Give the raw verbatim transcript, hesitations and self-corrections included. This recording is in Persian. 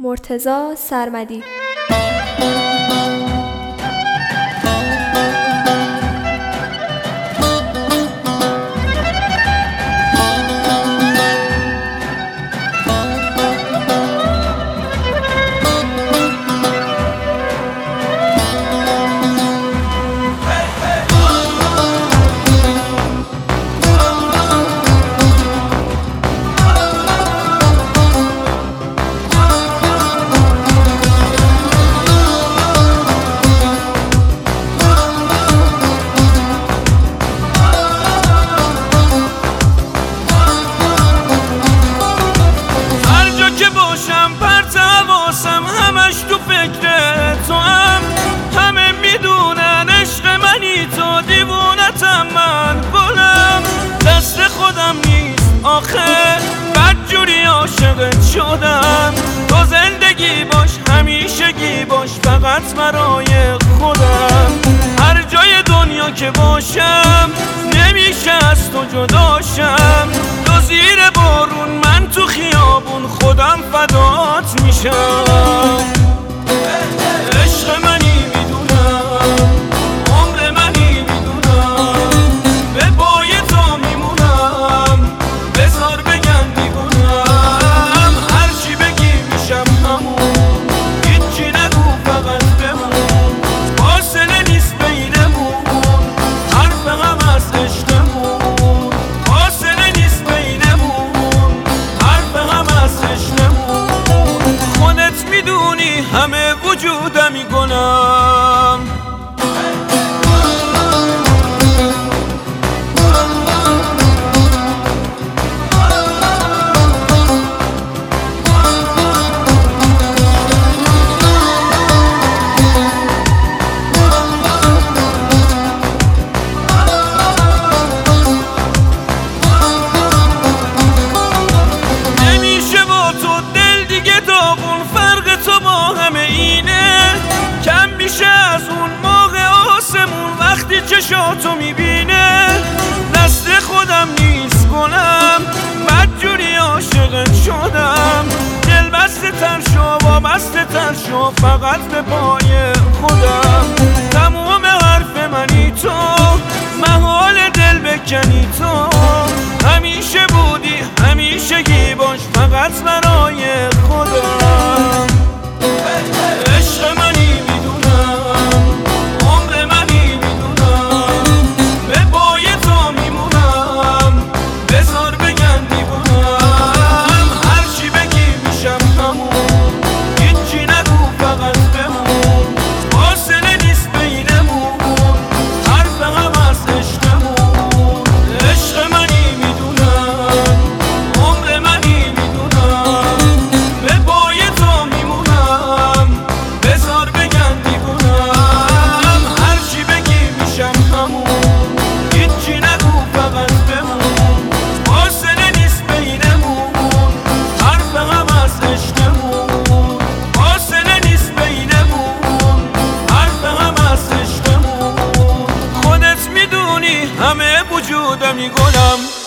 مرتضی سرمدی. بدجوری عاشقت شدم، تو زندگی باش همیشگی باش فقط برای خودم. هر جای دنیا که باشم نمیشه از تو جداشم، تو زیر بارون من تو خیابون خودم فدات میشم. عشق منی میدونم، عمر منی میدونم، به پای تو میمونم، بذار بگم میگونم، هرچی بگی میشم همون، هیچی نگو فقط بمون، فاصله نیست بینمون، حرف هم از عشقمون، فاصله نیست بینمون، حرف هم از عشقمون. خودت میدونی همه وجودمی گنم، چشاتو میبینه دست خودم نیست گلم، بدجوری عاشقت شدم، دل بسته تر شو وابسته تر شو فقط به پای خودم. تموم حرف منی تو، محال دل بکنی تو، همیشه بودی همیشگی باش فقط برای خودم. عشق منی همه وجودم گلم.